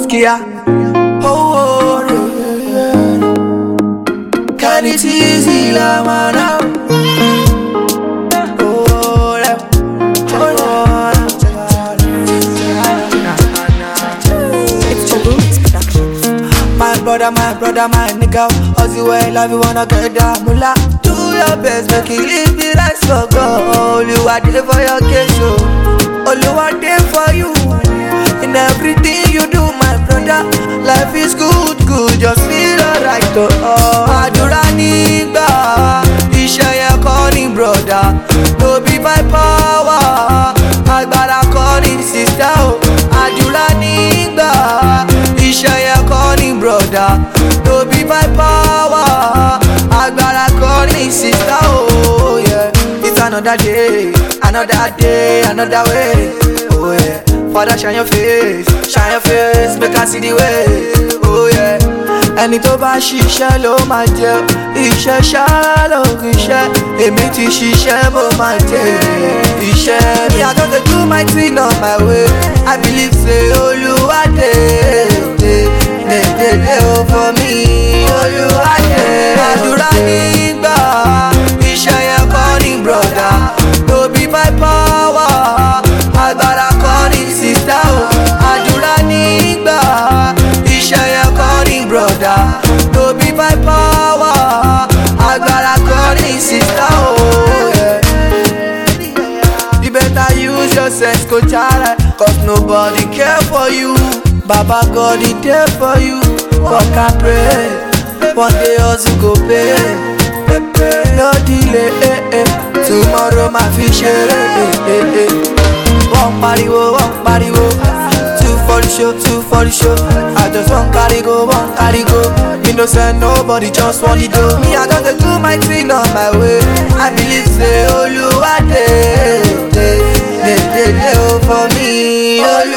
Kia. Oh, can it easy, la mana? My brother, my nigga. How's the way love you wanna get down, mula? Do your best, make it live the rest for God. You are there for your case, oh. You are there for you. In everything you do, my brother. Life is good, just feel alright, oh. Adura nigga, Isha ya calling brother. No be by power, Agbara calling sister, oh. Adura nigga, Isha ya calling brother. No be by power, Agbara calling sister, oh yeah. It's another day, another way, oh yeah. Father, shine your face, make I see the way, oh yeah. Ẹni tó bá ṣiṣẹ́ ló máa jẹ, iṣẹ́ ṣá ló ń ṣe, èmi ti ṣiṣẹ́ mo máa jẹ iṣẹ́. Me I don dey do my thing on my way, I believe say Olúwa dey o for me, Olúwa dey. Àdúrà nígbà, iṣẹ́ yẹn kọ́ ni brother, no be by power, agbára kọ́ ni sister o. Àdúrà nígbà, iṣẹ́ yẹn kọ́ ni brother, no be by power, agbára kọ́ ni sister o. You better use your sense, go chara, cause nobody care for you. Baba God is there for you. Work and pray, one day also go pay. No delay, tomorrow my future. One pariwo, two for the show. I just want carry go. Me no send nobody, just want it do. Me I don't do my thing on my way. I believe say Olúwa dey for me.